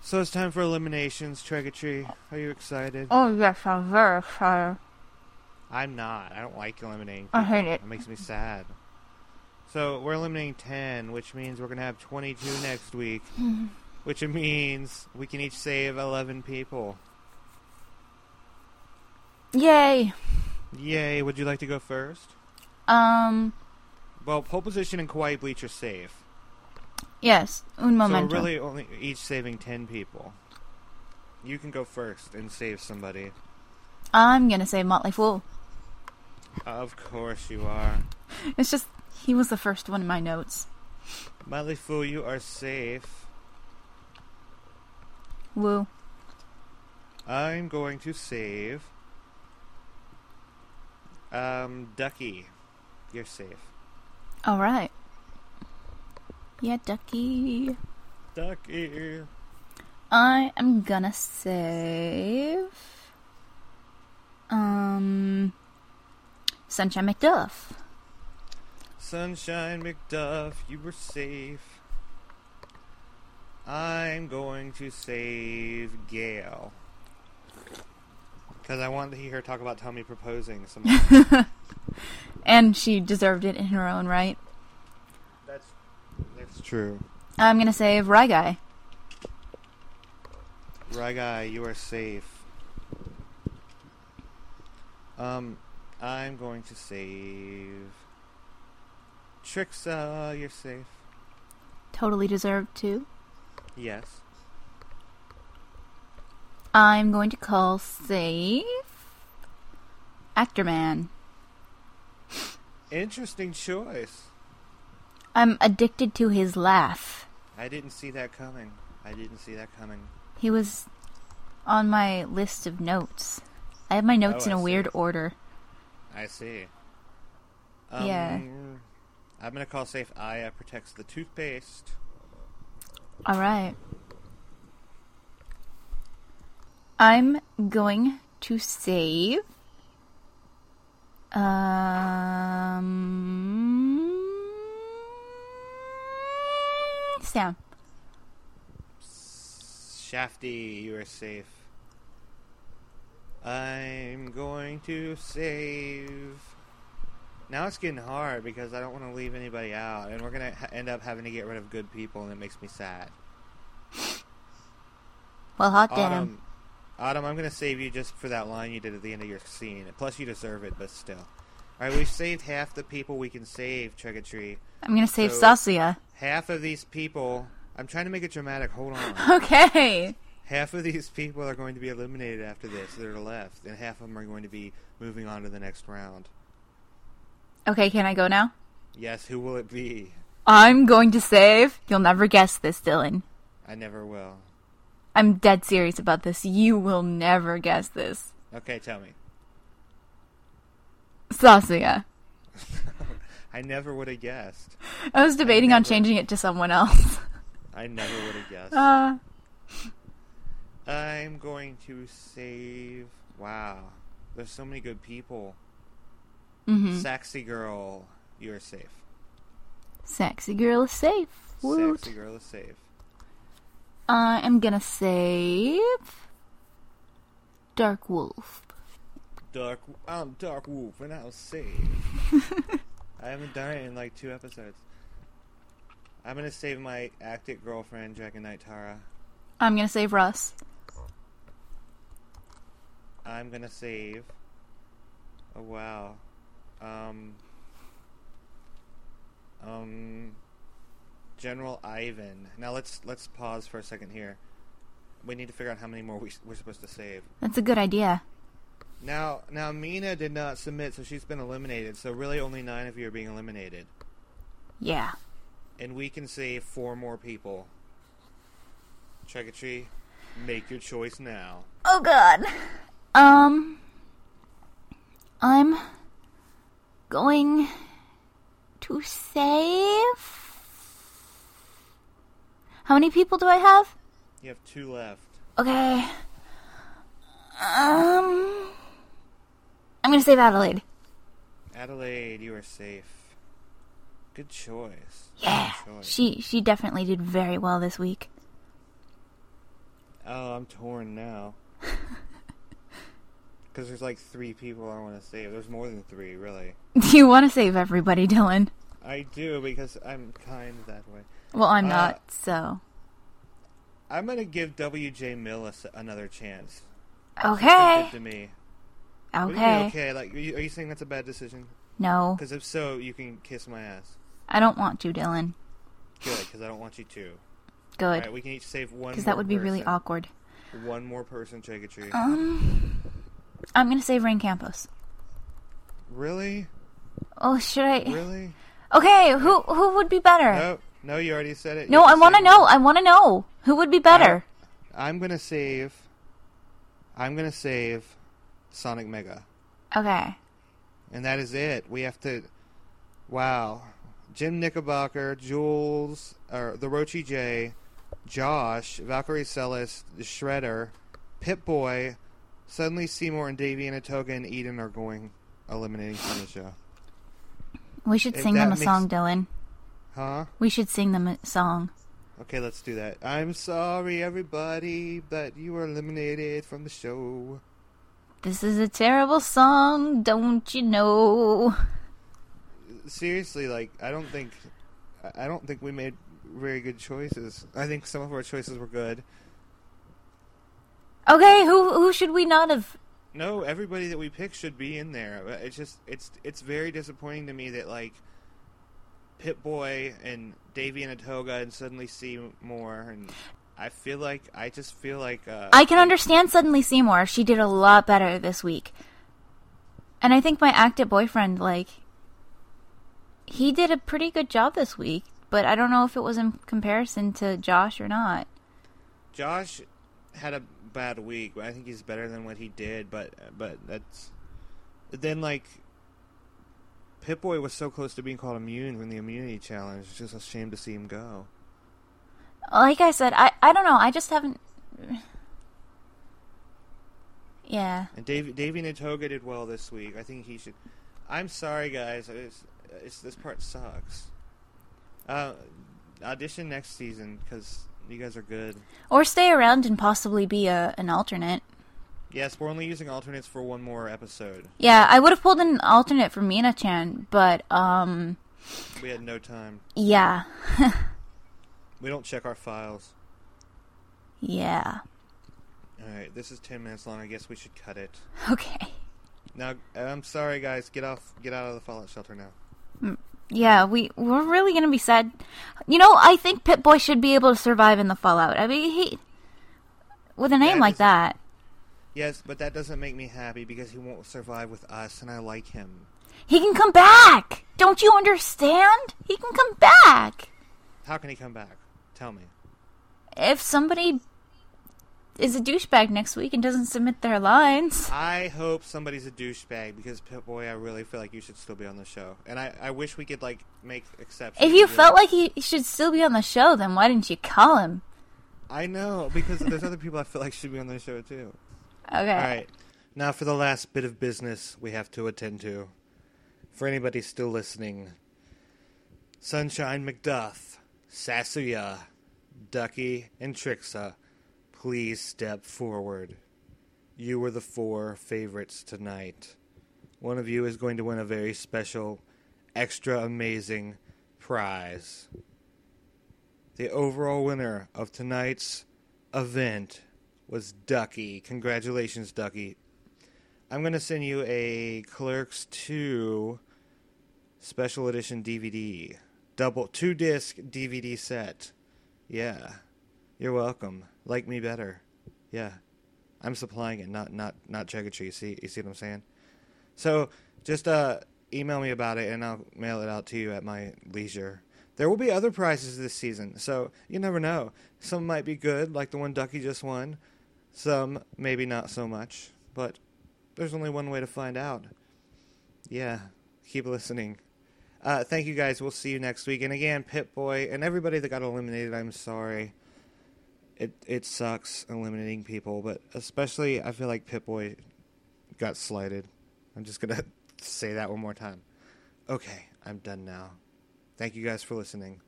So it's time for eliminations, Tregatree. Are you excited? Oh, yes, I'm very excited. I'm not. I don't like eliminating people. I hate it. It makes me sad. So we're eliminating 10, which means we're going to have 22 next week. Which means we can each save 11 people. Yay! Yay. Would you like to go first? Well, pole position and Kawaii Bleach are safe. Yes, un momento. So we're really only each saving 10 people. You can go first and save somebody. I'm gonna say Motley Fool. Of course you are. It's just, he was the first one in my notes. Motley Fool, you are safe. Woo. I'm going to save... Ducky. You're safe. Alright. Yeah, Ducky. Ducky. I am gonna save... Sunshine McDuff. Sunshine McDuff, you were safe. I'm going to save Gail. Because I wanted to hear her talk about Tommy proposing. And she deserved it in her own right. That's true. I'm gonna save Rye Guy. Rye Guy, you are safe. I'm going to save... Trixa, you're safe. Totally deserved too. Yes. I'm going to call save... Actor Man. Interesting choice. I'm addicted to his laugh. I didn't see that coming. He was on my list of notes. I have my notes in a weird order. I see. Yeah. I'm going to call safe Aya protects the toothpaste. Alright. I'm going to save... Sam. Shafty, you are safe. I'm going to save... Now it's getting hard because I don't want to leave anybody out, and we're going to end up having to get rid of good people, and it makes me sad. Well, hot damn. Autumn, I'm going to save you just for that line you did at the end of your scene. Plus, you deserve it, but still. Alright, we've saved half the people we can save, Tregatree. I'm going to save Saskia. Half of these people... I'm trying to make it dramatic. Hold on. Okay. Half of these people are going to be eliminated after this that are left, and half of them are going to be moving on to the next round. Okay, can I go now? Yes, who will it be? I'm going to save... You'll never guess this, Dylan. I never will. I'm dead serious about this. You will never guess this. Okay, tell me. Saskia. I never would have guessed. I was debating on changing it to someone else. I never would have guessed. I'm going to save... Wow. There's so many good people. Sexy Girl, you're safe. Sexy Girl is safe. Woot. Sexy Girl is safe. I am gonna save... Dark Wolf. I'm Dark Wolf, and I'll save. I haven't done it in like 2 episodes. I'm gonna save my active girlfriend, Dragon Knight Tara. I'm gonna save Russ. I'm gonna save... Oh, wow. General Ivan. Now let's pause for a second here. We need to figure out how many more we're supposed to save. That's a good idea. Now Mina did not submit, so she's been eliminated. So really only 9 of you are being eliminated. Yeah. And we can save 4 more people. Tregatree, make your choice now. Oh god. I'm going to save... How many people do I have? You have 2 left. Okay. I'm gonna save Adelaide. Adelaide, you are safe. Good choice. Yeah, Good choice. she definitely did very well this week. I'm torn now. Because there's like 3 people I want to save. There's more than 3, really. Do you want to save everybody, Dylan? I do, because I'm kind that way. Well, I'm not, so... I'm going to give W.J. Mill another chance. Okay. Good to me. Okay. Okay, like, are you saying that's a bad decision? No. Because if so, you can kiss my ass. I don't want to, Dylan. Good, because I don't want you to. Good. Alright, we can each save one more because that would be really awkward. One more person, trick or treat. I'm going to save Rain Campos. Really? Oh, should I? Really? Okay, who would be better? No, you already said it. No, I want to know. I want to know. Who would be better? I'm going to save Sonic Mega. Okay. And that is it. We have to... Wow. Jim Knickerbocker, Jules, or the Rochi J, Josh, Valkyrie Celis, the Shredder, Pip-Boy, Suddenly Seymour, and Davey Anatoga and Eden are going eliminating from the show. We should sing them a song, Dylan. Huh? We should sing them a song. Okay, let's do that. I'm sorry, everybody, that you were eliminated from the show. This is a terrible song, don't you know? Seriously, like, I don't think we made very good choices. I think some of our choices were good. Okay, who should we not have? No, everybody that we picked should be in there. It's just it's very disappointing to me that like Pip-Boy and Davey Anatoga and Suddenly Seymour, and I just feel like I can understand Suddenly Seymour. She did a lot better this week. And I think my active boyfriend, like, he did a pretty good job this week, but I don't know if it was in comparison to Josh or not. Josh had a bad week. I think he's better than what he did, but that's... Then, like, Pip-Boy was so close to being called immune from the immunity challenge. It's just a shame to see him go. Like I said, I don't know. I just haven't... Yeah. And Davey Natoga did well this week. I think he should... I'm sorry, guys. This part sucks. Audition next season, because you guys are good. Or stay around and possibly be an alternate. Yes, we're only using alternates for one more episode. Yeah, I would have pulled an alternate for Mina-chan, but, we had no time. Yeah. We don't check our files. Yeah. Alright, this is 10 minutes long. I guess we should cut it. Okay. Now, I'm sorry, guys. Get out of the Fallout shelter now. Yeah, we're really gonna be sad. You know, I think Pip-Boy should be able to survive in the Fallout. I mean, with a name like that. Yes, but that doesn't make me happy because he won't survive with us, and I like him. He can come back! Don't you understand? He can come back! How can he come back? Tell me. If somebody is a douchebag next week and doesn't submit their lines. I hope somebody's a douchebag because Pip-Boy, I really feel like you should still be on the show. And I wish we could, like, make exceptions. If you felt like he should still be on the show, then why didn't you call him? I know, because there's other people I feel like should be on the show, too. Okay. Alright, now for the last bit of business we have to attend to. For anybody still listening, Sunshine McDuff, Sasuya, Ducky, and Trixa, please step forward. You were the 4 favorites tonight. One of you is going to win a very special, extra amazing prize. The overall winner of tonight's event was Ducky. Congratulations, Ducky. I'm going to send you a Clerks 2 special edition DVD. 2-disc DVD set. Yeah. You're welcome. Like me better. Yeah. I'm supplying it, not Chegatry. You see what I'm saying? So, just email me about it, and I'll mail it out to you at my leisure. There will be other prizes this season, so you never know. Some might be good, like the one Ducky just won. Some, maybe not so much. But there's only one way to find out. Yeah. Keep listening. Thank you guys. We'll see you next week. And again, Pip-Boy and everybody that got eliminated, I'm sorry. It sucks eliminating people, but especially I feel like Pip-Boy got slighted. I'm just going to say that one more time. Okay, I'm done now. Thank you guys for listening.